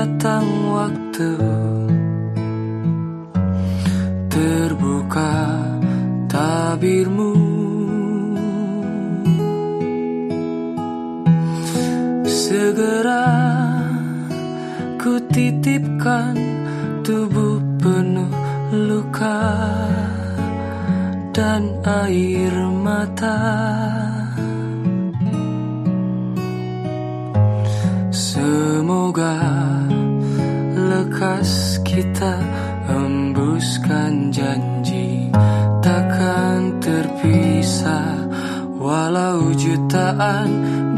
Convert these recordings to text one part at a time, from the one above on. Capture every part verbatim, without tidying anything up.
datang waktu, terbuka tabirmu, segera ku titipkan tubuh penuh luka dan air mata. Semoga lekas kita hembuskan janji takkan terpisah walau jutaan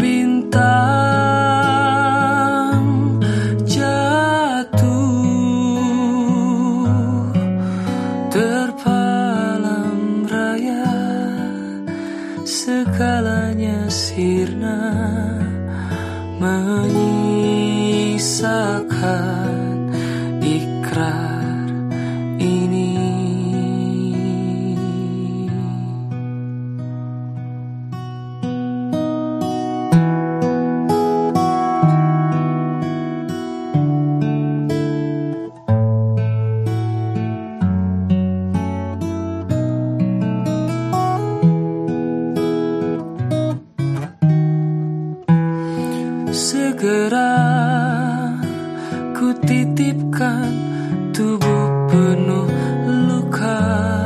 bintang jatuh terpalam raya, segalanya sirna menyisakan ikrar ini. Segera ku titipkan tubuh penuh luka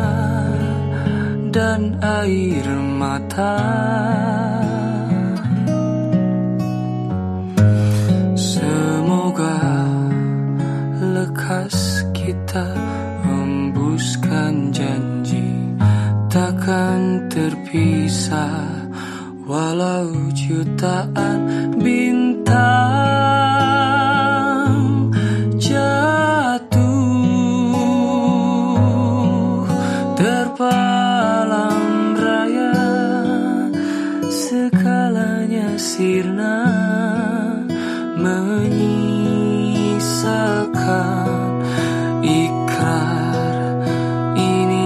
dan air mata. Semoga lekas kita hembuskan janji takkan terpisah walau jutaan bintang jatuh terpalam raya, segalanya sirna menyisakan ikrar ini.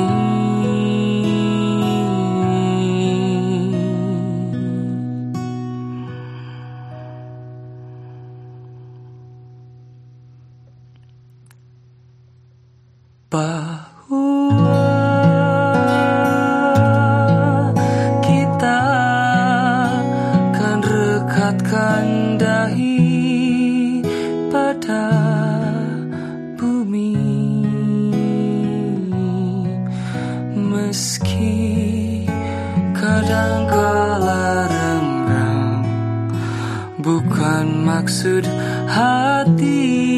Bahwa kita kan rekatkan dahi pada bumi, meski kadang kala renggang bukan maksud hati.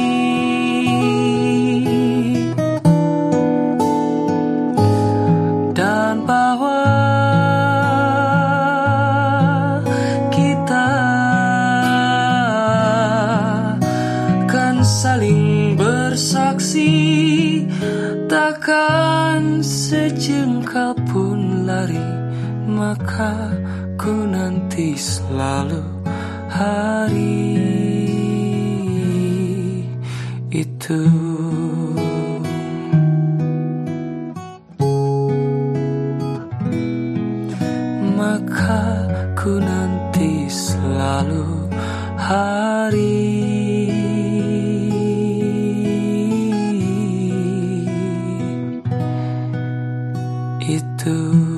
Saling bersaksi, takkan sejengkal pun lari, maka ku nanti selalu hari itu. Maka ku nanti selalu hari itu.